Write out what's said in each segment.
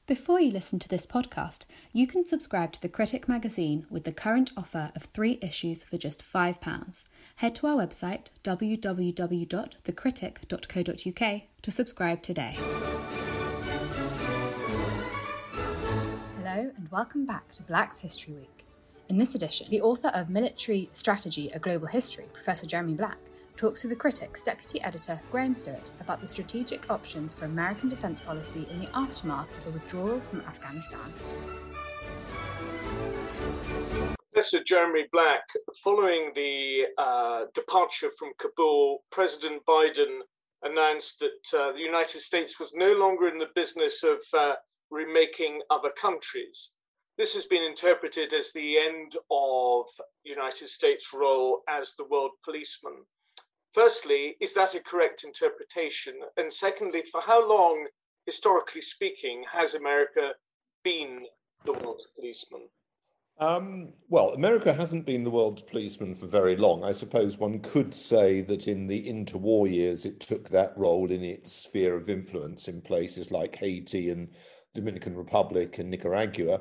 Before you listen to this podcast, you can subscribe to The Critic magazine with the current offer of 3 issues for just £5. Head to our website www.thecritic.co.uk to subscribe today. Hello and welcome back to Black's History Week. In this edition, the author of Military Strategy, A Global History, Professor Jeremy Black, talks to The Critic's deputy editor, Graham Stewart, about the strategic options for American defence policy in the aftermath of the withdrawal from Afghanistan. Professor Jeremy Black, following the departure from Kabul, President Biden announced that the United States was no longer in the business of remaking other countries. This has been interpreted as the end of the United States' role as the world policeman. Firstly, is that a correct interpretation? And secondly, for how long, historically speaking, has America been the world's policeman? Well, America hasn't been the world's policeman for very long. I suppose one could say that in the interwar years, it took that role in its sphere of influence in places like Haiti and Dominican Republic and Nicaragua.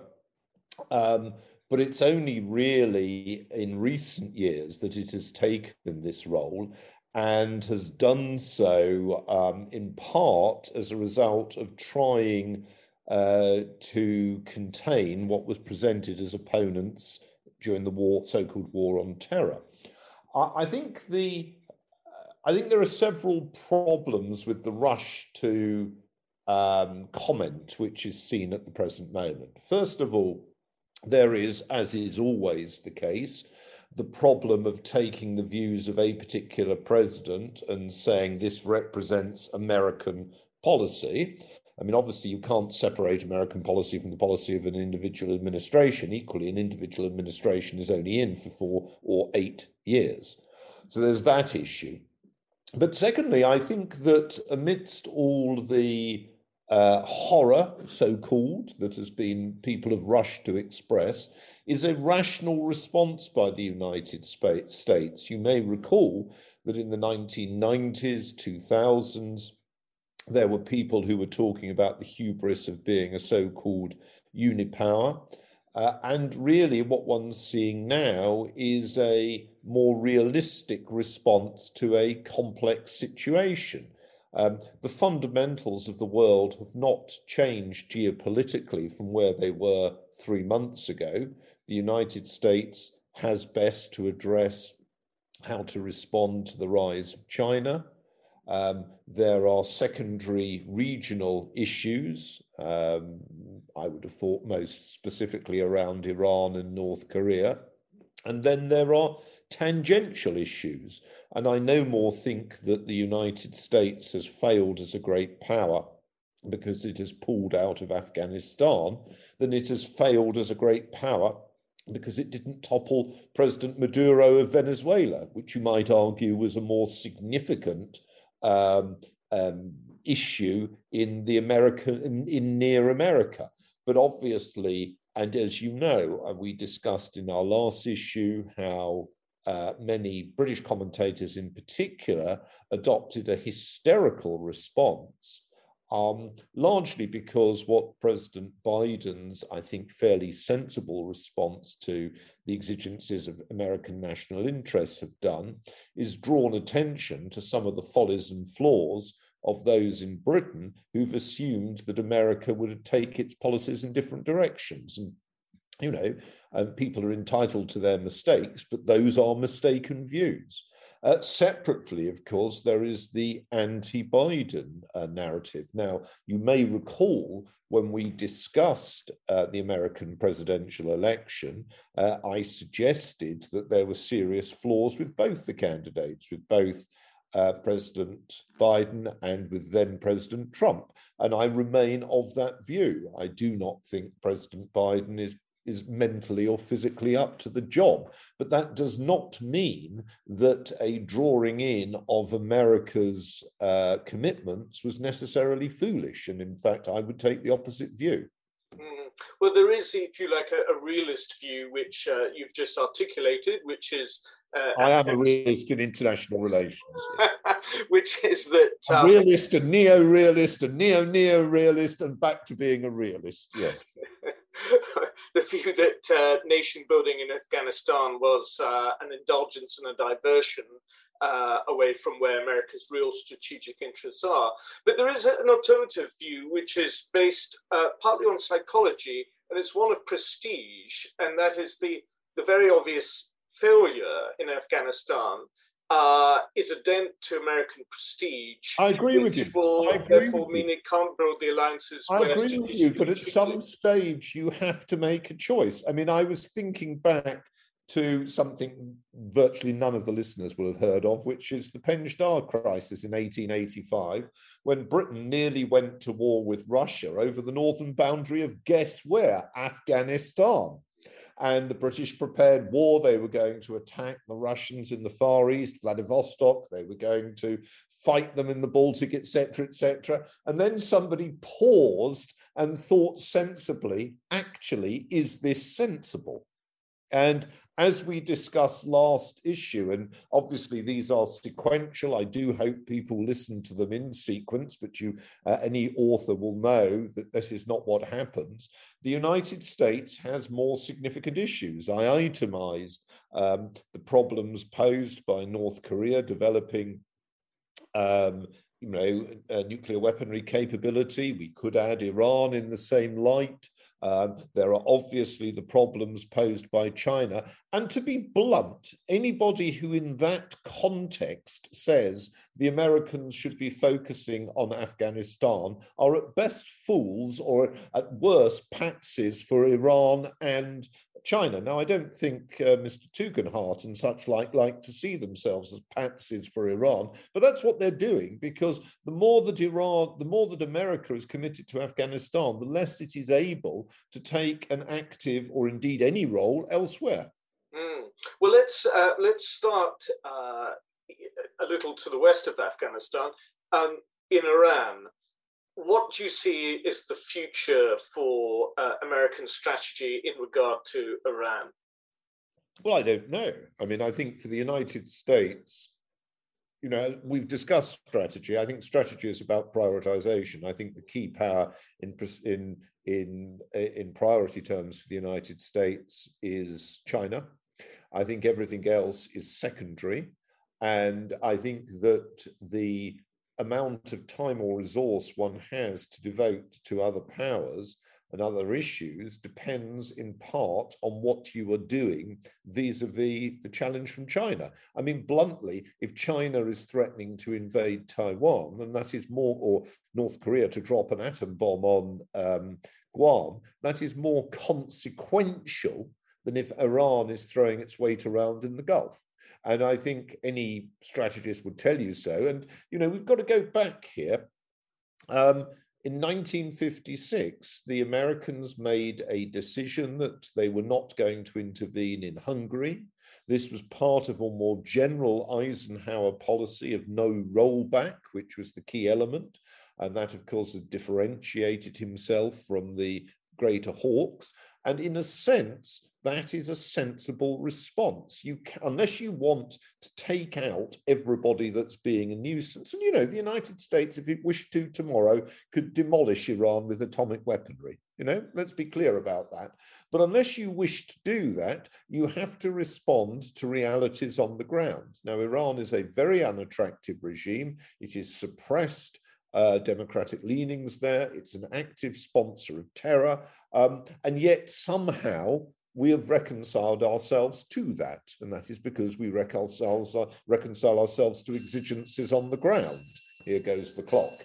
But it's only really in recent years that it has taken this role and has done so in part as a result of trying to contain what was presented as opponents during the war, so-called war on terror. I think there are several problems with the rush to comment, which is seen at the present moment. First of all, there is, as is always the case, the problem of taking the views of a particular president and saying this represents American policy. I mean, obviously, you can't separate American policy from the policy of an individual administration. Equally, an individual administration is only in for 4 or 8 years. So there's that issue. But secondly, I think that amidst all the horror, so-called, that has been people have rushed to express, is a rational response by the United States. You may recall that in the 1990s, 2000s, there were people who were talking about the hubris of being a so-called unipower. And really what one's seeing now is a more realistic response to a complex situation. The fundamentals of the world have not changed geopolitically from where they were 3 months ago. The United States has best to address how to respond to the rise of China. There are secondary regional issues, I would have thought most specifically around Iran and North Korea. And then there are tangential issues. And I no more think that the United States has failed as a great power because it has pulled out of Afghanistan than it has failed as a great power because it didn't topple President Maduro of Venezuela, which you might argue was a more significant issue in the in near America. But obviously, and as you know, we discussed in our last issue how many British commentators in particular adopted a hysterical response, largely because what President Biden's, I think, fairly sensible response to the exigencies of American national interests have done is drawn attention to some of the follies and flaws of those in Britain who've assumed that America would take its policies in different directions. And, you know, people are entitled to their mistakes, but those are mistaken views. Separately, of course, there is the anti-Biden narrative. Now, you may recall when we discussed the American presidential election, I suggested that there were serious flaws with both the candidates, with both President Biden and with then President Trump. And I remain of that view. I do not think President Biden is mentally or physically up to the job. But that does not mean that a drawing in of America's commitments was necessarily foolish. And in fact, I would take the opposite view. Well, there is, if you like, a realist view, which you've just articulated, which is I am a realist in international relations. Which is that a realist, a neo-realist, a neo-realist, and back to being a realist. Yes. The view that nation building in Afghanistan was an indulgence and a diversion away from where America's real strategic interests are. But there is an alternative view, which is based partly on psychology, and it's one of prestige, and that is the very obvious failure in Afghanistan is a dent to American prestige. I agree with you. Therefore, mean it can't build the alliances. I agree with you, but at some stage you have to make a choice. I mean, I was thinking back to something virtually none of the listeners will have heard of, which is the Penjdar crisis in 1885, when Britain nearly went to war with Russia over the northern boundary of, guess where? Afghanistan. And the British prepared war. They were going to attack the Russians in the Far East, Vladivostok. They were going to fight them in the Baltic, etc., etc. And then somebody paused and thought sensibly, actually, is this sensible? And as we discussed last issue, and obviously these are sequential, I do hope people listen to them in sequence, but any author will know that this is not what happens. The United States has more significant issues. I itemized the problems posed by North Korea developing nuclear weaponry capability. We could add Iran in the same light. There are obviously the problems posed by China. And to be blunt, anybody who in that context says the Americans should be focusing on Afghanistan are at best fools or at worst patsies for Iran and China. Now, I don't think Mr. Tugendhat and such like to see themselves as patsies for Iran, but that's what they're doing, because the more that America is committed to Afghanistan, the less it is able to take an active or indeed any role elsewhere. Well, let's start a little to the west of Afghanistan, in Iran. What do you see is the future for American strategy in regard to Iran? Well, I don't know. I mean, I think for the United States, we've discussed strategy. I think strategy is about prioritization. I think the key power in priority terms for the United States is China. I think everything else is secondary. And I think that the amount of time or resource one has to devote to other powers and other issues depends in part on what you are doing vis-a-vis the challenge from China. I mean, bluntly, if China is threatening to invade Taiwan, then that is more, or North Korea to drop an atom bomb on Guam, that is more consequential than if Iran is throwing its weight around in the Gulf. And I think any strategist would tell you so. And, we've got to go back here. In 1956, the Americans made a decision that they were not going to intervene in Hungary. This was part of a more general Eisenhower policy of no rollback, which was the key element. And that, of course, has differentiated himself from the greater hawks. And in a sense, that is a sensible response. Unless you want to take out everybody that's being a nuisance. And, the United States, if it wished to tomorrow, could demolish Iran with atomic weaponry. Let's be clear about that. But unless you wish to do that, you have to respond to realities on the ground. Now, Iran is a very unattractive regime. It is suppressed democratic leanings there. It's an active sponsor of terror. And yet somehow we have reconciled ourselves to that. And that is because we reconcile ourselves to exigencies on the ground. Here goes the clock.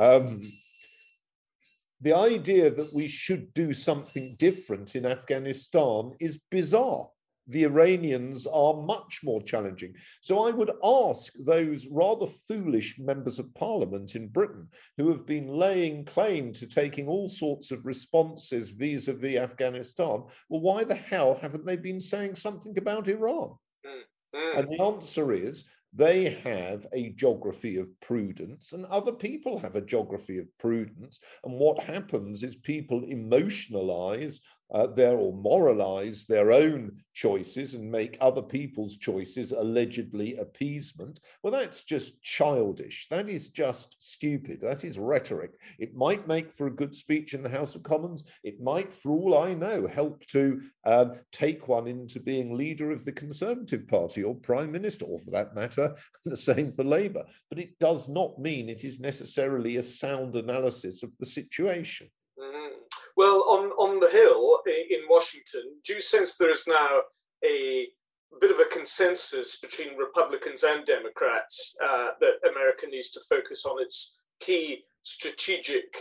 The idea that we should do something different in Afghanistan is bizarre. The Iranians are much more challenging. So I would ask those rather foolish members of parliament in Britain who have been laying claim to taking all sorts of responses vis-a-vis Afghanistan, well, why the hell haven't they been saying something about Iran? And the answer is, they have a geography of prudence and other people have a geography of prudence. And what happens is people emotionalize or moralize their own choices and make other people's choices allegedly appeasement. Well, that's just childish. That is just stupid. That is rhetoric. It might make for a good speech in the House of Commons. It might, for all I know, help to take one into being leader of the Conservative Party or Prime Minister, or for that matter, the same for Labour. But it does not mean it is necessarily a sound analysis of the situation. Mm-hmm. Well, on the Hill in Washington, do you sense there is now a bit of a consensus between Republicans and Democrats that America needs to focus on its key strategic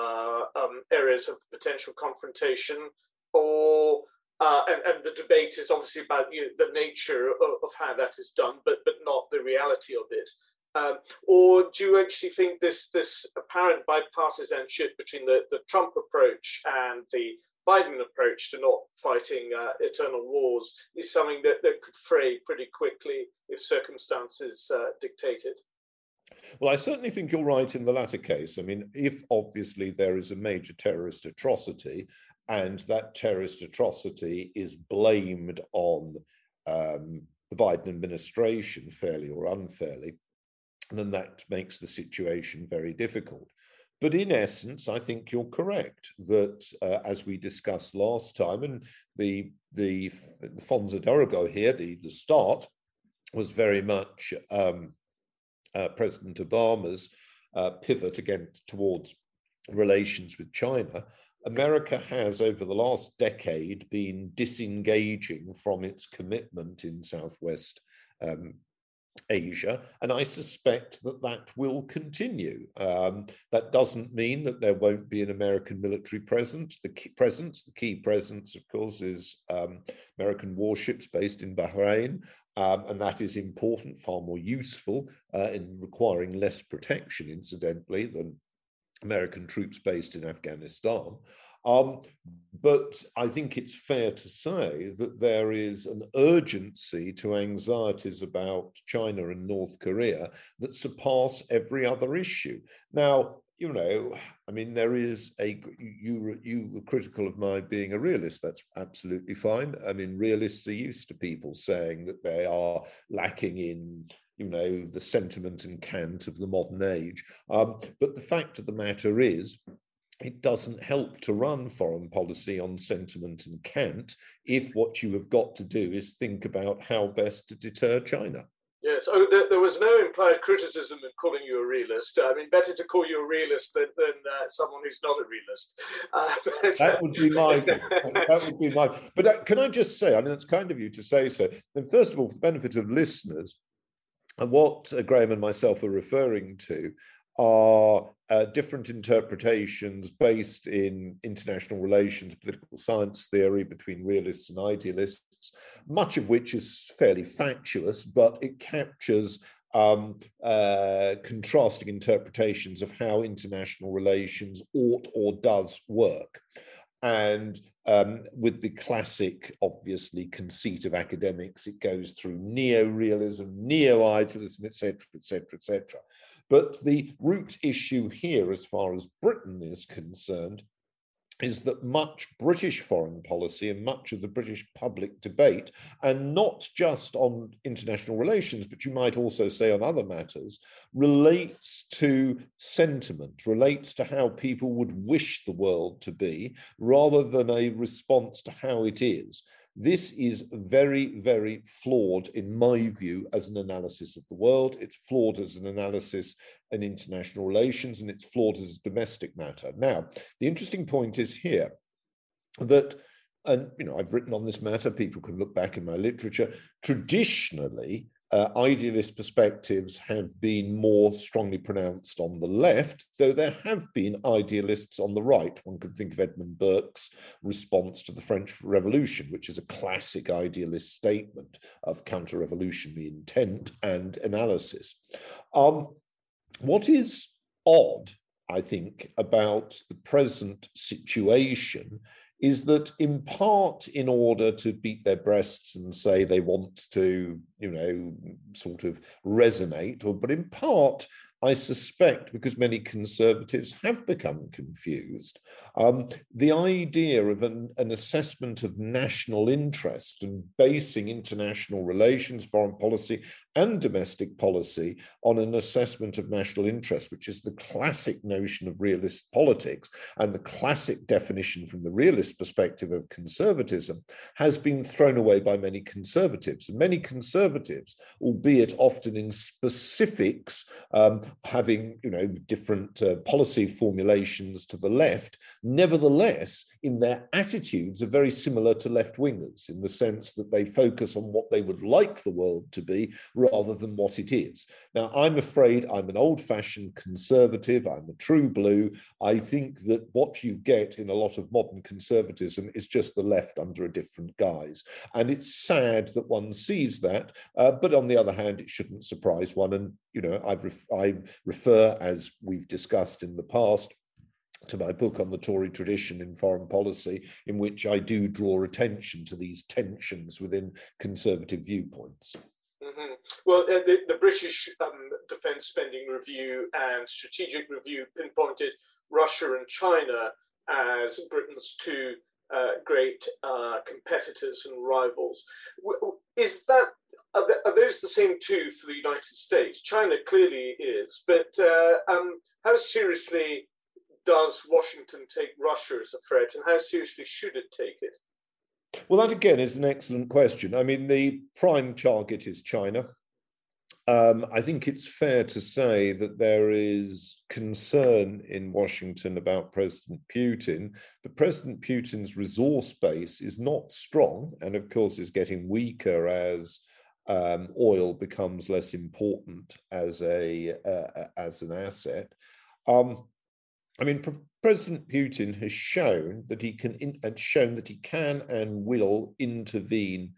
areas of potential confrontation, or and the debate is obviously about the nature of how that is done, but not the reality of it? Or do you actually think this apparent bipartisanship between the Trump approach and the Biden approach to not fighting eternal wars is something that could fray pretty quickly if circumstances dictated? Well, I certainly think you're right in the latter case. I mean, if obviously there is a major terrorist atrocity and that terrorist atrocity is blamed on the Biden administration, fairly or unfairly, then that makes the situation very difficult. But in essence, I think you're correct that, as we discussed last time, and the Fonza Dorogo here, the start was very much President Obama's pivot again towards relations with China. America has, over the last decade, been disengaging from its commitment in Southwest Asia, and I suspect that will continue. That doesn't mean that there won't be an American military presence. The key presence, of course, is American warships based in Bahrain, and that is important, far more useful in requiring less protection, incidentally, than American troops based in Afghanistan. But I think it's fair to say that there is an urgency to anxieties about China and North Korea that surpass every other issue. Now, I mean, there is you were critical of my being a realist. That's absolutely fine. I mean, realists are used to people saying that they are lacking in the sentiment and cant of the modern age. But the fact of the matter is, it doesn't help to run foreign policy on sentiment and cant if what you have got to do is think about how best to deter China. Yes, there was no implied criticism in calling you a realist. I mean, better to call you a realist than someone who's not a realist. That would be my view. That would be my. But can I just say, I mean, it's kind of you to say so. Then, first of all, for the benefit of listeners, and what Graham and myself are referring to are different interpretations based in international relations, political science theory between realists and idealists, much of which is fairly fatuous, but it captures contrasting interpretations of how international relations ought or does work. And with the classic, obviously, conceit of academics, it goes through neo-realism, neo-idealism, etc., etc., etc. But the root issue here, as far as Britain is concerned, is that much British foreign policy and much of the British public debate, and not just on international relations, but you might also say on other matters, relates to sentiment, relates to how people would wish the world to be, rather than a response to how it is. This is very, very flawed, in my view, as an analysis of the world. It's flawed as an analysis in international relations, and it's flawed as a domestic matter. Now, the interesting point is here that, and I've written on this matter, people can look back in my literature, traditionally, idealist perspectives have been more strongly pronounced on the left, though there have been idealists on the right. One could think of Edmund Burke's response to the French Revolution, which is a classic idealist statement of counter-revolutionary intent and analysis. What is odd, I think, about the present situation is that, in part, in order to beat their breasts and say they want to, sort of resonate, but in part, I suspect because many conservatives have become confused. The idea of an assessment of national interest and basing international relations, foreign policy, and domestic policy on an assessment of national interest, which is the classic notion of realist politics and the classic definition from the realist perspective of conservatism, has been thrown away by many conservatives. And many conservatives, albeit often in specifics, having different policy formulations to the left, nevertheless, in their attitudes are very similar to left-wingers in the sense that they focus on what they would like the world to be rather than what it is. Now, I'm afraid I'm an old-fashioned conservative. I'm a true blue. I think that what you get in a lot of modern conservatism is just the left under a different guise. And it's sad that one sees that, but on the other hand, it shouldn't surprise one. And, I refer, as we've discussed in the past, to my book on the Tory tradition in foreign policy, in which I do draw attention to these tensions within conservative viewpoints. Mm-hmm. Well, the British Defence Spending Review and Strategic Review pinpointed Russia and China as Britain's two great competitors and rivals. Are those the same two for the United States? China clearly is, but how seriously does Washington take Russia as a threat, and how seriously should it take it? Well, that again is an excellent question. I mean, the prime target is China. I think it's fair to say that there is concern in Washington about President Putin, but President Putin's resource base is not strong, and of course is getting weaker as oil becomes less important as an asset. President Putin has shown that he can and will intervene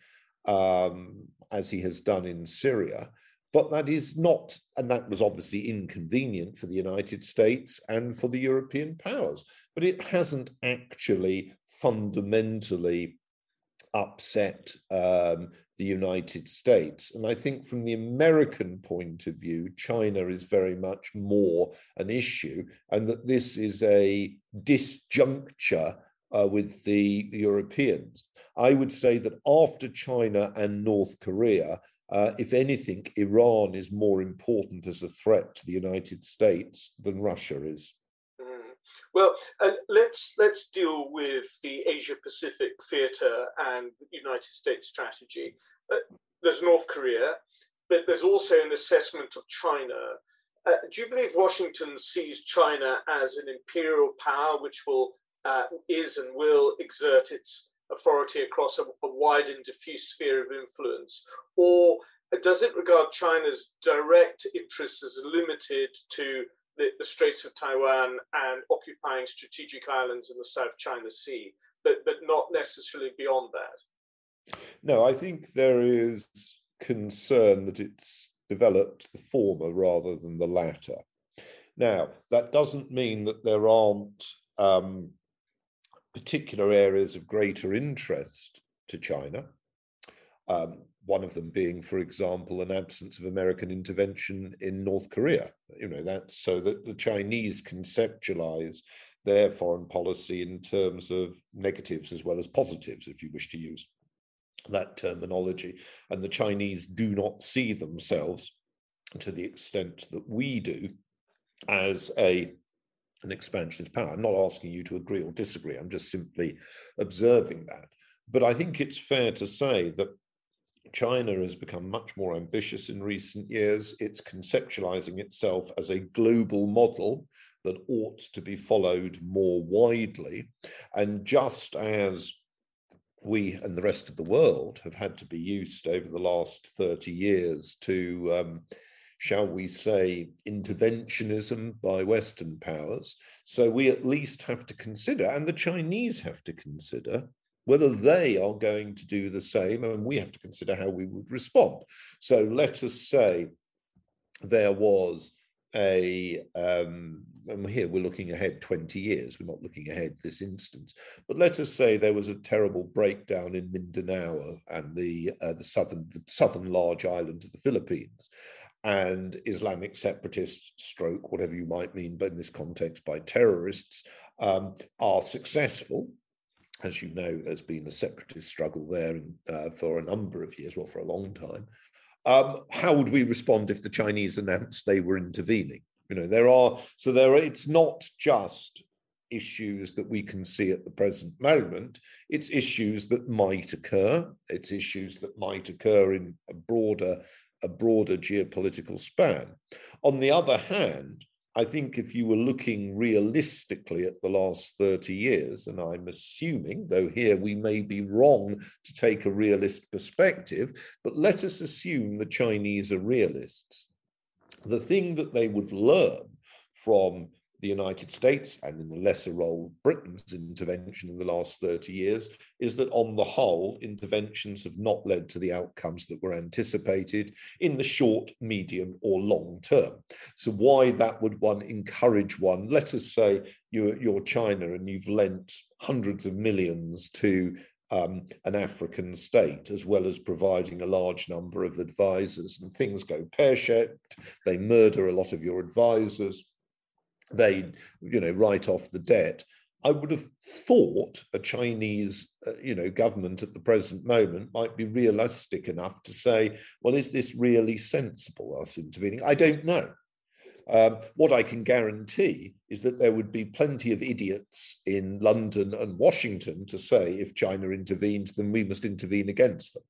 as he has done in Syria. But that is not, and that was obviously inconvenient for the United States and for the European powers, but it hasn't actually fundamentally upset the United States. And I think from the American point of view, China is very much more an issue, and that this is a disjuncture with the Europeans. I would say that after China and North Korea, if anything, Iran is more important as a threat to the United States than Russia is. Well, let's deal with the Asia-Pacific theatre and the United States strategy. There's North Korea, but there's also an assessment of China. Do you believe Washington sees China as an imperial power which is and will exert its authority across a wide and diffuse sphere of influence? Or does it regard China's direct interests as limited to the Straits of Taiwan and occupying strategic islands in the South China Sea, but not necessarily beyond that? No, I think there is concern that it's developed the former rather than the latter. Now, that doesn't mean that there aren't particular areas of greater interest to China. One of them being, for example, an absence of American intervention in North Korea. That's so that the Chinese conceptualize their foreign policy in terms of negatives as well as positives, if you wish to use that terminology. And the Chinese do not see themselves, to the extent that we do, as an expansionist power. I'm not asking you to agree or disagree. I'm just simply observing that. But I think it's fair to say that China has become much more ambitious in recent years. It's conceptualizing itself as a global model that ought to be followed more widely. And just as we and the rest of the world have had to be used over the last 30 years to, shall we say, interventionism by Western powers, so we at least have to consider, and the Chinese have to consider, whether they are going to do the same, and we have to consider how we would respond. So let us say there was and here we're looking ahead 20 years, we're not looking ahead this instance, but let us say there was a terrible breakdown in Mindanao and the southern large island of the Philippines. and Islamic separatists, stroke, whatever you might mean, but in this context by terrorists, are successful. As you know, there's been a separatist struggle there for a number of years, well, for a long time. How would we respond if the Chinese announced they were intervening? It's not just issues that we can see at the present moment. It's issues that might occur. It's issues that might occur in a broader geopolitical span. On the other hand, I think if you were looking realistically at the last 30 years, and I'm assuming, though here we may be wrong to take a realist perspective, but let us assume the Chinese are realists. The thing that they would learn from the United States, and in a lesser role, Britain's intervention in the last 30 years, is that on the whole, interventions have not led to the outcomes that were anticipated in the short, medium, or long term. So why that would one encourage one? Let us say you're China and you've lent hundreds of millions to an African state, as well as providing a large number of advisors, and things go pear-shaped. They murder a lot of your advisors. They, write off the debt. I would have thought a Chinese, government at the present moment might be realistic enough to say, well, is this really sensible, us intervening? I don't know. What I can guarantee is that there would be plenty of idiots in London and Washington to say, if China intervened, then we must intervene against them.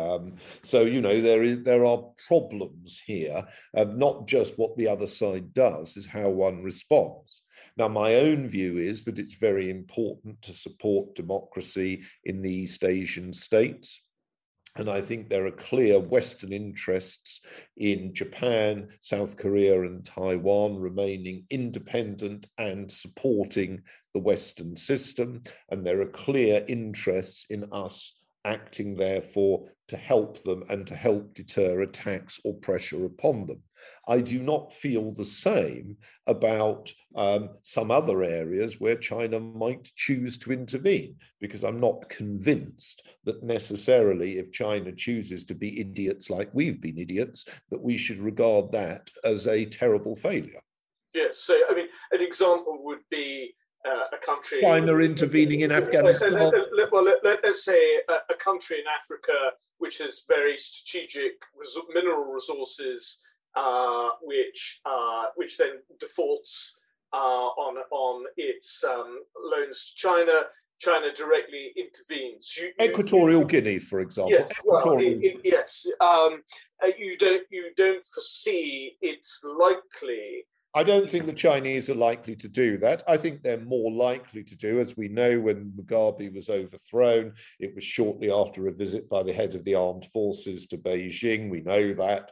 There are problems here. Not just what the other side does, is how one responds. Now, my own view is that it's very important to support democracy in the East Asian states. And I think there are clear Western interests in Japan, South Korea, and Taiwan remaining independent and supporting the Western system. And there are clear interests in us acting, therefore, to help them and to help deter attacks or pressure upon them. I do not feel the same about some other areas where China might choose to intervene, because I'm not convinced that necessarily, if China chooses to be idiots like we've been idiots, that we should regard that as a terrible failure. Yes, so I mean, an example would be a country... China intervening in Afghanistan. Let's say a country in Africa which has very strategic mineral resources, which then defaults on its loans to China. China directly intervenes. Equatorial Guinea, for example. Yes, you don't foresee it's likely. I don't think the Chinese are likely to do that. I think they're more likely to do, as we know, when Mugabe was overthrown, it was shortly after a visit by the head of the armed forces to Beijing. We know that.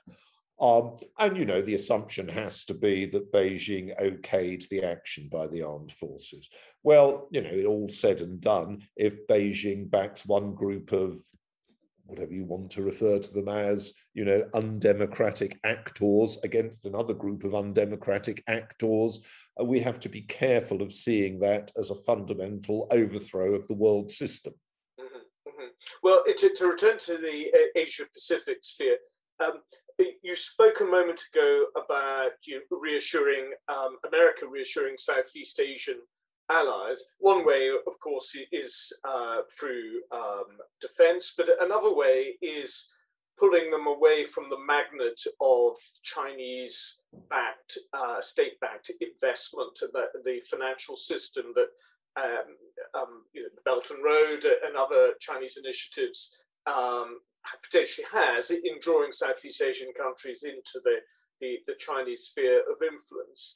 The assumption has to be that Beijing okayed the action by the armed forces. Well, it all said and done, if Beijing backs one group of whatever you want to refer to them as, undemocratic actors against another group of undemocratic actors, we have to be careful of seeing that as a fundamental overthrow of the world system. Mm-hmm, mm-hmm. Well, to return to the Asia-Pacific sphere, you spoke a moment ago about America reassuring Southeast Asian allies. One way, of course, is through defense, but another way is pulling them away from the magnet of Chinese-backed, state-backed investment, the financial system that the Belt and Road and other Chinese initiatives potentially has in drawing Southeast Asian countries into the Chinese sphere of influence.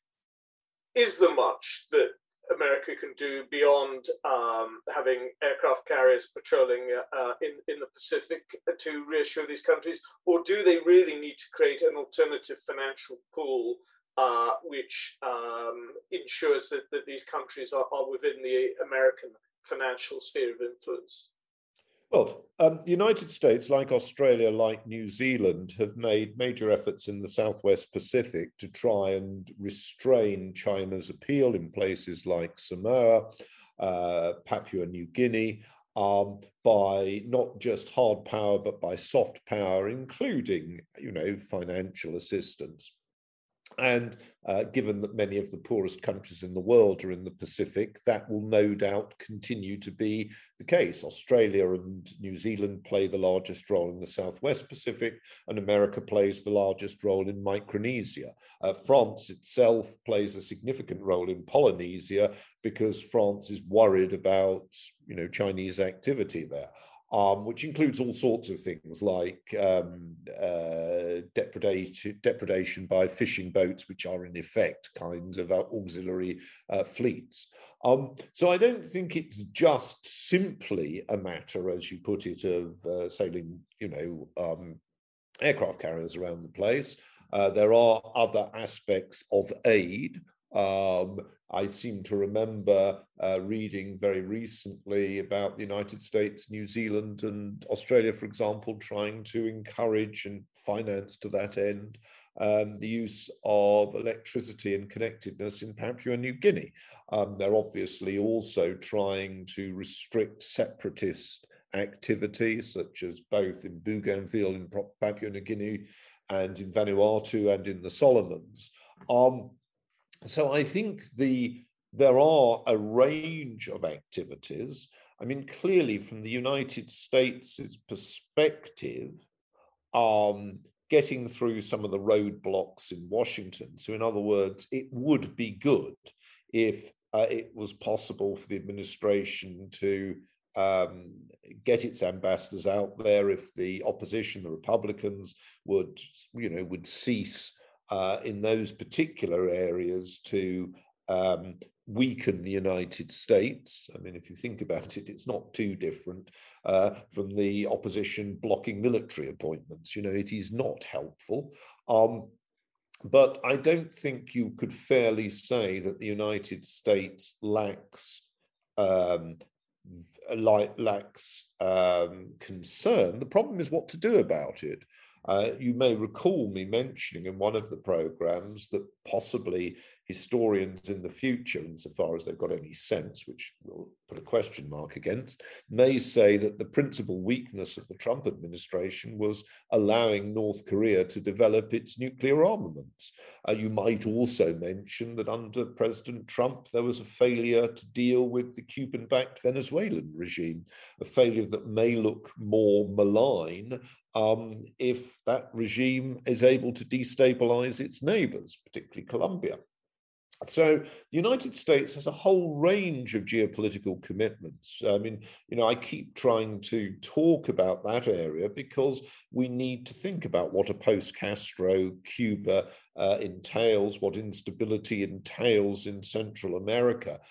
Is there much that America can do beyond having aircraft carriers patrolling in the Pacific to reassure these countries, or do they really need to create an alternative financial pool which ensures that these countries are within the American financial sphere of influence? Well, the United States, like Australia, like New Zealand, have made major efforts in the Southwest Pacific to try and restrain China's appeal in places like Samoa, Papua New Guinea. by not just hard power, but by soft power, including, financial assistance. And given that many of the poorest countries in the world are in the Pacific, that will no doubt continue to be the case. Australia and New Zealand play the largest role in the Southwest Pacific, and America plays the largest role in Micronesia. France itself plays a significant role in Polynesia because France is worried about, Chinese activity there. Which includes all sorts of things like depredation by fishing boats, which are in effect kinds of auxiliary fleets. So I don't think it's just simply a matter, as you put it, of sailing, aircraft carriers around the place. There are other aspects of aid. I seem to remember reading very recently about the United States, New Zealand, and Australia, for example, trying to encourage and finance to that end the use of electricity and connectedness in Papua New Guinea. They're obviously also trying to restrict separatist activities, such as both in Bougainville in Papua New Guinea and in Vanuatu and in the Solomons. So I think there are a range of activities. I mean, clearly from the United States' perspective, getting through some of the roadblocks in Washington. So in other words, it would be good if it was possible for the administration to get its ambassadors out there, if the opposition, the Republicans, would cease in those particular areas to weaken the United States. I mean, if you think about it, it's not too different from the opposition blocking military appointments. It is not helpful. But I don't think you could fairly say that the United States lacks concern. The problem is what to do about it. You may recall me mentioning in one of the programs that possibly historians in the future, insofar as they've got any sense, which we'll put a question mark against, may say that the principal weakness of the Trump administration was allowing North Korea to develop its nuclear armaments. You might also mention that under President Trump, there was a failure to deal with the Cuban-backed Venezuelan regime, a failure that may look more malign if that regime is able to destabilize its neighbors, particularly Colombia. So the United States has a whole range of geopolitical commitments. I mean, I keep trying to talk about that area because we need to think about what a post-Castro Cuba entails, what instability entails in Central America.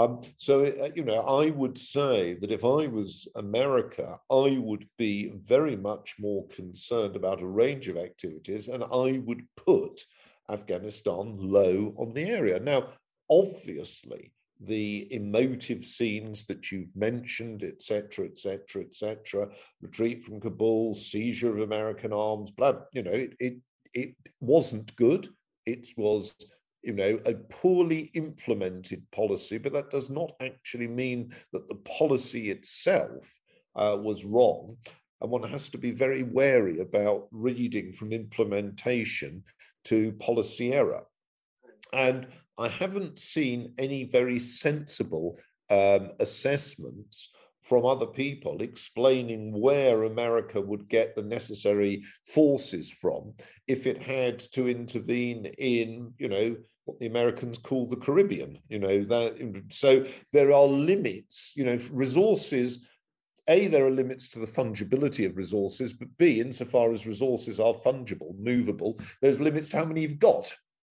I would say that if I was America, I would be very much more concerned about a range of activities, and I would put Afghanistan low on the area. Now, obviously, the emotive scenes that you've mentioned, etc., retreat from Kabul, seizure of American arms, it wasn't good. It was, a poorly implemented policy, but that does not actually mean that the policy itself was wrong. And one has to be very wary about reading from implementation to policy error. And I haven't seen any very sensible assessments from other people explaining where America would get the necessary forces from if it had to intervene in, what the Americans call the Caribbean. So there are limits, resources. A, there are limits to the fungibility of resources, but B, insofar as resources are fungible, movable, there's limits to how many you've got.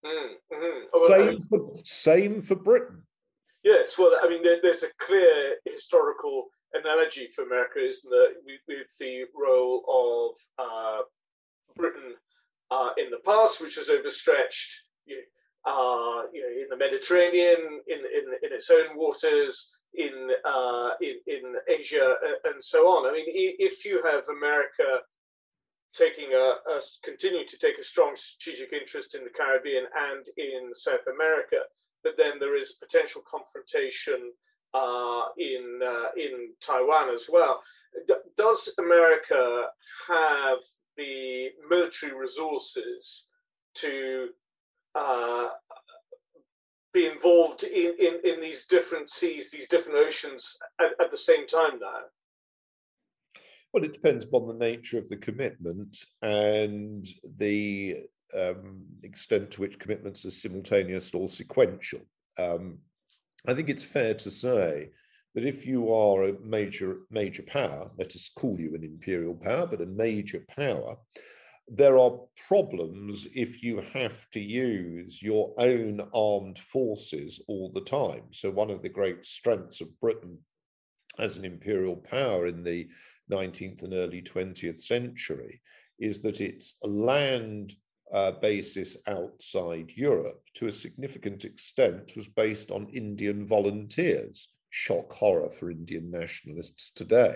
Same for Britain. Yes, well, I mean, there's a clear historical analogy for America, isn't there, with the role of Britain in the past, which has overstretched, in the Mediterranean, in its own waters, in Asia, and so on. I mean, if you have America continuing to take a strong strategic interest in the Caribbean and in South America, but then there is potential confrontation in Taiwan as well. Does America have the military resources to be involved in these different seas, these different oceans at the same time now? Well, it depends upon the nature of the commitment and the extent to which commitments are simultaneous or sequential. I think it's fair to say that if you are a major power, let us call you an imperial power, but a major power, there are problems if you have to use your own armed forces all the time. So one of the great strengths of Britain as an imperial power in the 19th and early 20th century is that its land basis outside Europe, to a significant extent, was based on Indian volunteers. Shock horror for Indian nationalists today.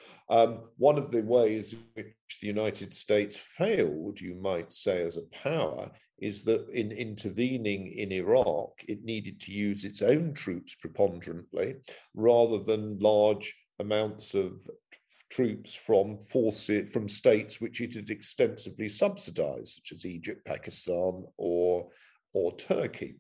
One of the ways in which the United States failed, you might say, as a power, is that in intervening in Iraq, it needed to use its own troops preponderantly, rather than large amounts of troops from states which it had extensively subsidized, such as Egypt, Pakistan, or Turkey.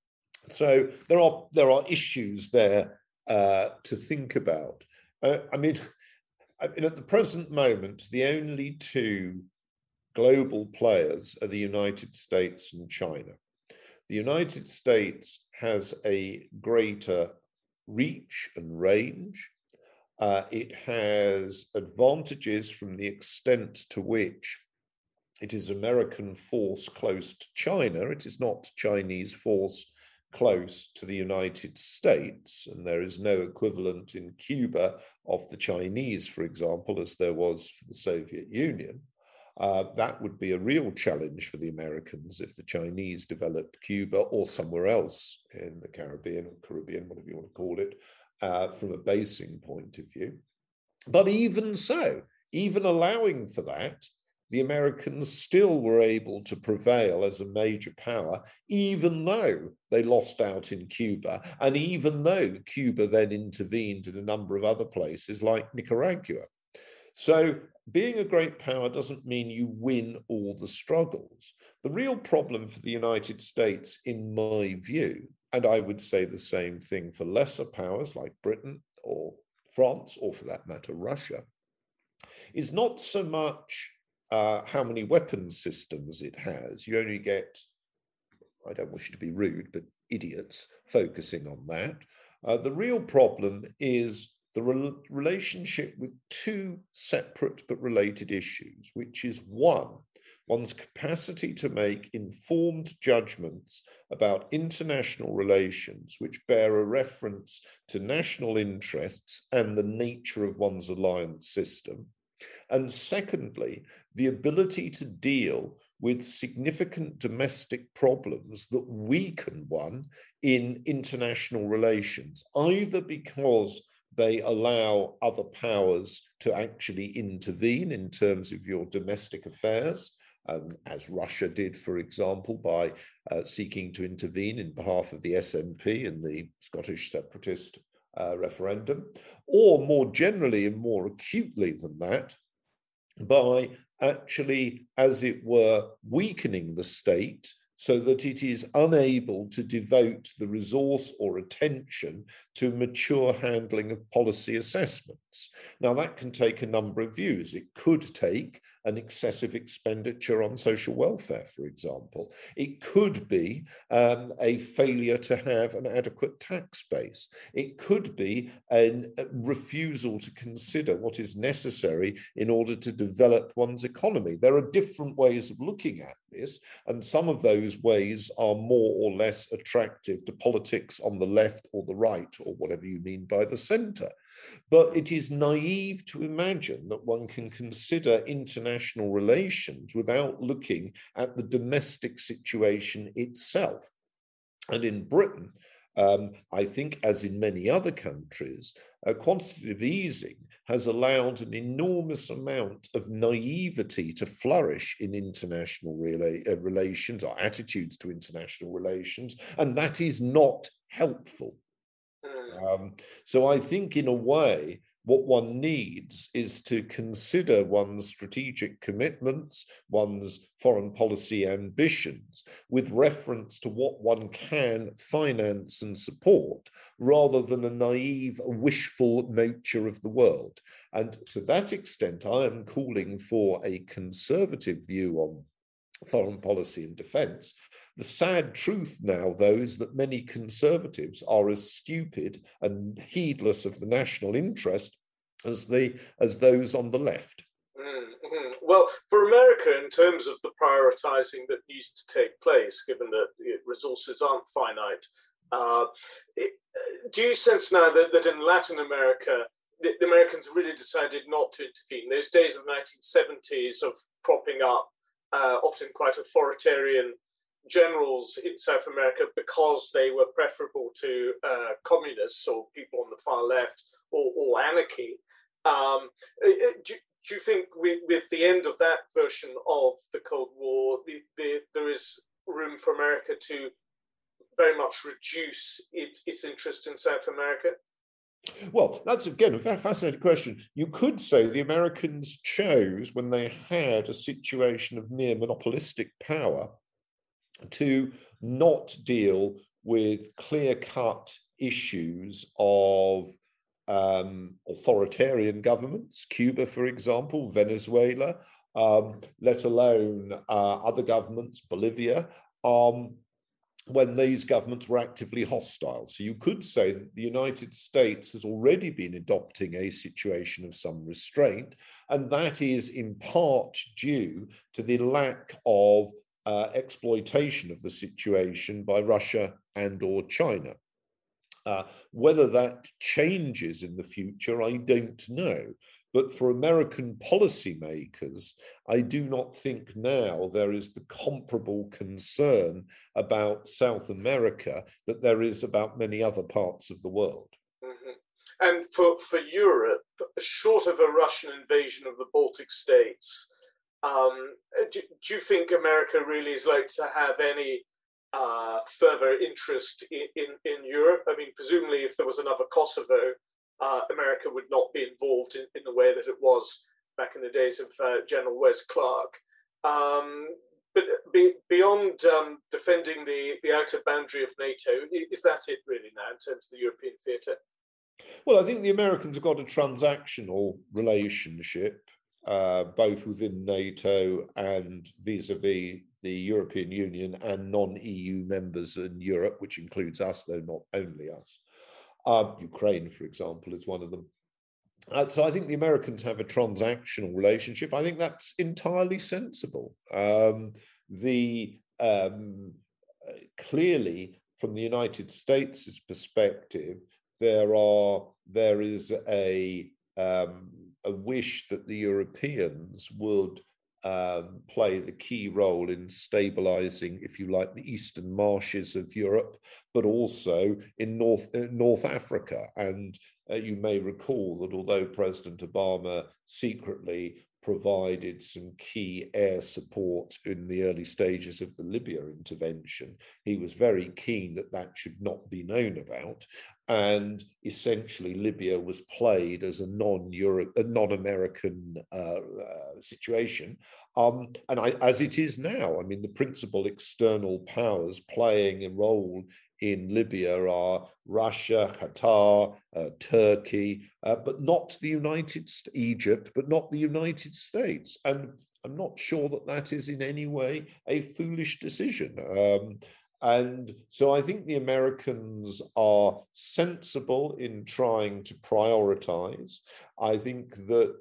So there are issues there to think about. I mean, at the present moment, the only two global players are the United States and China. The United States has a greater reach and range. It has advantages from the extent to which it is American force close to China. It is not Chinese force close to the United States, and there is no equivalent in Cuba of the Chinese, for example, as there was for the Soviet Union. That would be a real challenge for the Americans if the Chinese developed Cuba or somewhere else in the Caribbean, whatever you want to call it, from a basing point of view. But even so, even allowing for that, the Americans still were able to prevail as a major power, even though they lost out in Cuba, and even though Cuba then intervened in a number of other places like Nicaragua. So being a great power doesn't mean you win all the struggles. The real problem for the United States, in my view, and I would say the same thing for lesser powers like Britain or France, or for that matter, Russia, is not so much how many weapons systems it has. You only get, I don't wish to be rude, but idiots focusing on that. The real problem is the relationship with two separate but related issues, which is one, one's capacity to make informed judgments about international relations which bear a reference to national interests and the nature of one's alliance system. And secondly, the ability to deal with significant domestic problems that weaken one in international relations, either because they allow other powers to actually intervene in terms of your domestic affairs, as Russia did, for example, by seeking to intervene in behalf of the SNP in the Scottish separatist referendum, or more generally and more acutely than that, by actually, as it were, weakening the state so that it is unable to devote the resource or attention to mature handling of policy assessments. Now, that can take a number of views. It could take an excessive expenditure on social welfare, for example. It could be a failure to have an adequate tax base. It could be a refusal to consider what is necessary in order to develop one's economy. There are different ways of looking at this, and some of those ways are more or less attractive to politics on the left or the right, or whatever you mean by the center. But it is naive to imagine that one can consider international relations without looking at the domestic situation itself. And in Britain, I think, as in many other countries, quantitative easing has allowed an enormous amount of naivety to flourish in international relations, or attitudes to international relations, and that is not helpful. So I think, in a way, what one needs is to consider one's strategic commitments, one's foreign policy ambitions, with reference to what one can finance and support, rather than a naive, wishful nature of the world. And to that extent, I am calling for a conservative view on foreign policy and defence. The sad truth now, though, is that many conservatives are as stupid and heedless of the national interest as those on the left. Mm-hmm. Well, for America, in terms of the prioritising that needs to take place, given that resources aren't finite, do you sense now that in Latin America, the Americans really decided not to intervene? Those days of the 1970s of propping up often quite authoritarian generals in South America because they were preferable to communists or people on the far left or anarchy. Do you think with the end of that version of the Cold War, there is room for America to very much reduce its interest in South America? Well, that's, again, a fascinating question. You could say the Americans chose, when they had a situation of near monopolistic power, to not deal with clear-cut issues of authoritarian governments, Cuba, for example, Venezuela, let alone other governments, Bolivia, when these governments were actively hostile. So you could say that the United States has already been adopting a situation of some restraint, and that is in part due to the lack of exploitation of the situation by Russia and or China. Whether that changes in the future, I don't know. But for American policymakers, I do not think now there is the comparable concern about South America that there is about many other parts of the world. Mm-hmm. And for Europe, short of a Russian invasion of the Baltic states, do you think America really is like to have any further interest in Europe? I mean, presumably if there was another Kosovo, America would not be involved in the way that it was back in the days of General Wes Clark. But beyond defending the outer boundary of NATO, is that it really now in terms of the European theatre? Well, I think the Americans have got a transactional relationship, both within NATO and vis-a-vis the European Union and non-EU members in Europe, which includes us, though not only us. Ukraine, for example, is one of them. So I think the Americans have a transactional relationship. I think that's entirely sensible. Clearly, from the United States' perspective, there is a wish that the Europeans would play the key role in stabilizing, if you like, the eastern marshes of Europe, but also in North Africa. And you may recall that although President Obama secretly provided some key air support in the early stages of the Libya intervention, he was very keen that that should not be known about. And essentially, Libya was played as a non-American situation. As it is now, I mean, the principal external powers playing a role in Libya are Russia, Qatar, Turkey, but not the Egypt, but not the United States. And I'm not sure that that is in any way a foolish decision. And so I think the Americans are sensible in trying to prioritize. I think that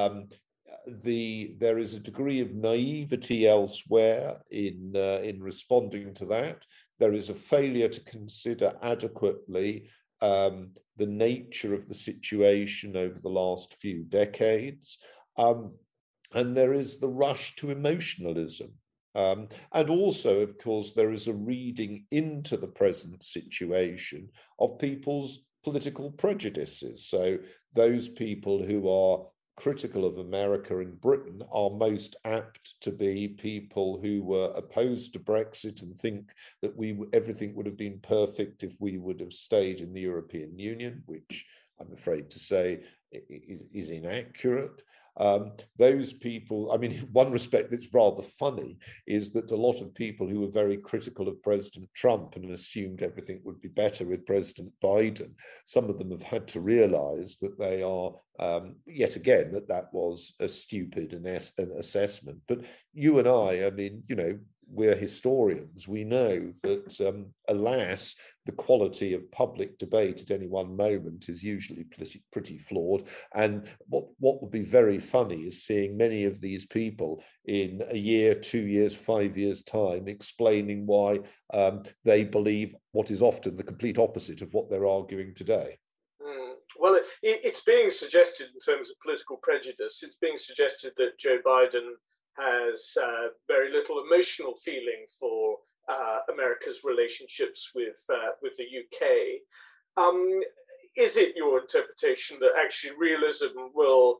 there is a degree of naivety elsewhere in responding to that. There is a failure to consider adequately the nature of the situation over the last few decades. And there is the rush to emotionalism. And also, of course, there is a reading into the present situation of people's political prejudices. So those people who are critical of America in Britain are most apt to be people who were opposed to Brexit and think that everything would have been perfect if we would have stayed in the European Union, which I'm afraid to say is inaccurate. Those people, I mean, in one respect that's rather funny is that a lot of people who were very critical of President Trump and assumed everything would be better with President Biden, some of them have had to realize that they are, yet again, that was a stupid an assessment. But you and I mean, you know, we're historians. We know that, alas, the quality of public debate at any one moment is usually pretty flawed. And what would be very funny is seeing many of these people in a year, 2 years, 5 years' time explaining why they believe what is often the complete opposite of what they're arguing today. Well, it's being suggested in terms of political prejudice, it's being suggested that Joe Biden has very little emotional feeling for America's relationships with the UK. Is it your interpretation that actually realism will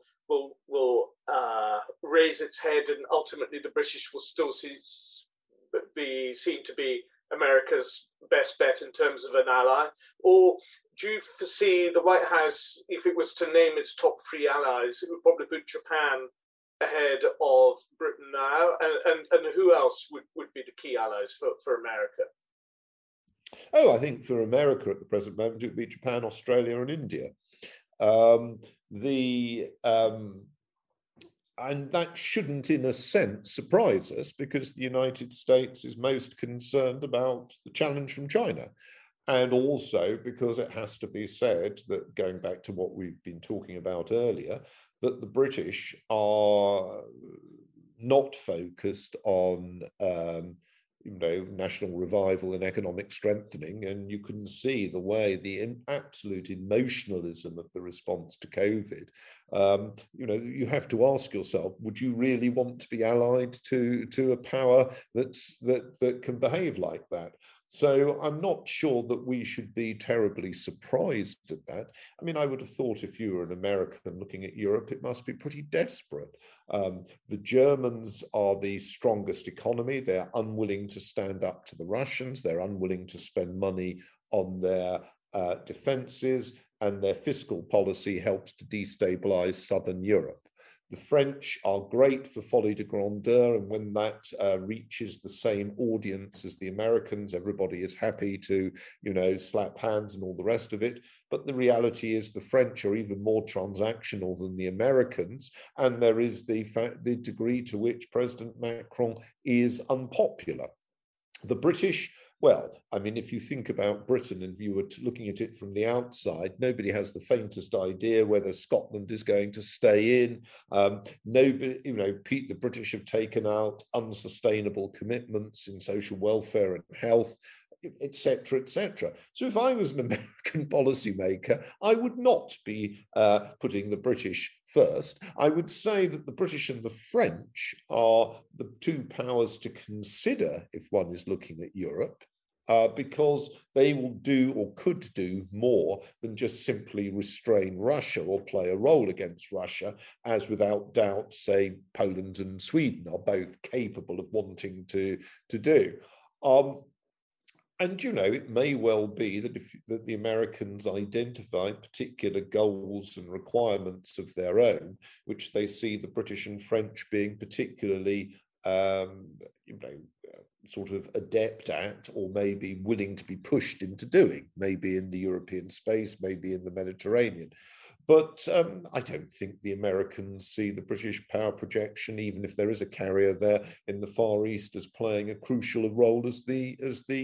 raise its head and ultimately the British will still be seen to be America's best bet in terms of an ally? Or do you foresee the White House, if it was to name its top 3 allies, it would probably put Japan ahead of Britain now, and who else would be the key allies for America? Oh, I think for America at the present moment, it would be Japan, Australia, and India. And that shouldn't, in a sense, surprise us, because the United States is most concerned about the challenge from China. And also because it has to be said that, going back to what we've been talking about earlier, that the British are not focused on national revival and economic strengthening. And you can see the way the absolute emotionalism of the response to COVID. You have to ask yourself, would you really want to be allied to a power that can behave like that? So I'm not sure that we should be terribly surprised at that. I mean, I would have thought if you were an American looking at Europe, it must be pretty desperate. The Germans are the strongest economy. They're unwilling to stand up to the Russians. They're unwilling to spend money on their defenses, and their fiscal policy helps to destabilize Southern Europe. The French are great for folie de grandeur, and when that reaches the same audience as the Americans, everybody is happy to, slap hands and all the rest of it. But the reality is the French are even more transactional than the Americans, and there is the degree to which President Macron is unpopular. The British, well, I mean, if you think about Britain and you were looking at it from the outside, nobody has the faintest idea whether Scotland is going to stay in. Nobody, the British have taken out unsustainable commitments in social welfare and health, etc., etc. So if I was an American policymaker, I would not be putting the British first. I would say that the British and the French are the 2 powers to consider if one is looking at Europe. Because they will do or could do more than just simply restrain Russia or play a role against Russia, as without doubt, say, Poland and Sweden are both capable of wanting to do. And, it may well be that the Americans identify particular goals and requirements of their own, which they see the British and French being particularly sort of adept at, or maybe willing to be pushed into doing, maybe in the European space, maybe in the Mediterranean. But I don't think the Americans see the British power projection, even if there is a carrier there in the Far East, as playing a crucial role as the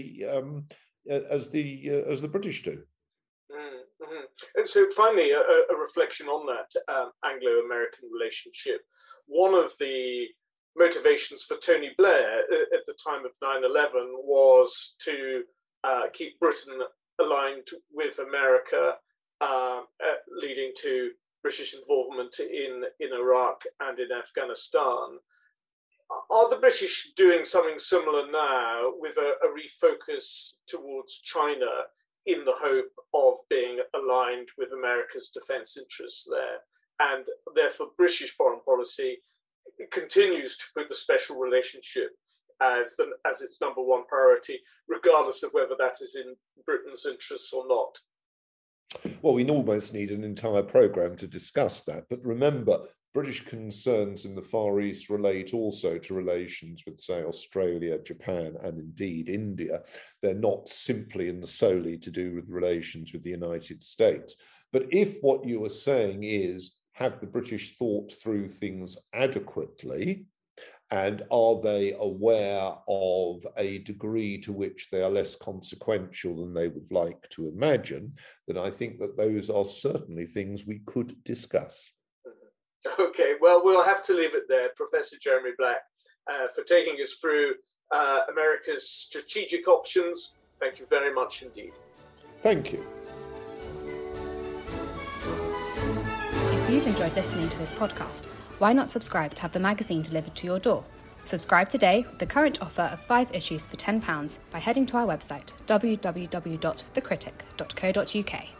British do. Mm-hmm. And so finally, a reflection on that Anglo-American relationship. One of the motivations for Tony Blair at the time of 9/11 was to keep Britain aligned with America, leading to British involvement in Iraq and in Afghanistan. Are the British doing something similar now with a refocus towards China in the hope of being aligned with America's defense interests there? and therefore British foreign policy continues to put the special relationship as its number one priority, regardless of whether that is in Britain's interests or not. Well, we almost need an entire programme to discuss that. But remember, British concerns in the Far East relate also to relations with, say, Australia, Japan, and indeed India. They're not simply and solely to do with relations with the United States. But if what you are saying is, have the British thought through things adequately, and are they aware of a degree to which they are less consequential than they would like to imagine, then I think that those are certainly things we could discuss. Okay, well, we'll have to leave it there. Professor Jeremy Black, for taking us through America's strategic options. Thank you very much indeed. Thank you. If you've enjoyed listening to this podcast, why not subscribe to have the magazine delivered to your door? Subscribe today with the current offer of 5 issues for £10 by heading to our website www.thecritic.co.uk.